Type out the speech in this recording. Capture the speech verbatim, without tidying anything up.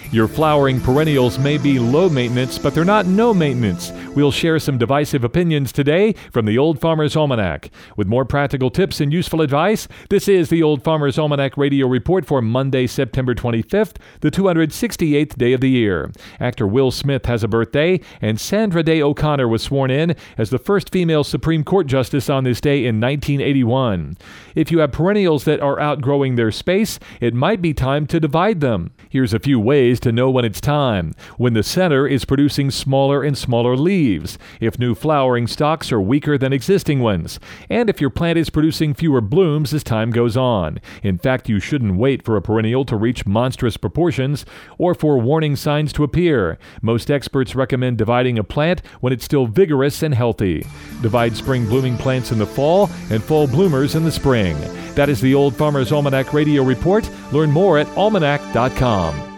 Your flowering perennials may be low maintenance, but they're not no maintenance. We'll share some divisive opinions today from the Old Farmer's Almanac. With more practical tips and useful advice, this is the Old Farmer's Almanac Radio Report for Monday, September twenty-fifth, the two hundred sixty-eighth day of the year. Actor Will Smith has a birthday, and Sandra Day O'Connor was sworn in as the first female Supreme Court Justice on this day in nineteen eighty-one. If you have perennials that are outgrowing their space, it might be time to divide them. Here's a few ways to know when it's time. When the center is producing smaller and smaller leaves, if new flowering stalks are weaker than existing ones, and if your plant is producing fewer blooms as time goes on. In fact, you shouldn't wait for a perennial to reach monstrous proportions or for warning signs to appear. Most experts recommend dividing a plant when it's still vigorous and healthy. Divide spring blooming plants in the fall and fall bloomers in the spring. That is the Old Farmer's Almanac Radio Report. Learn more at almanac dot com.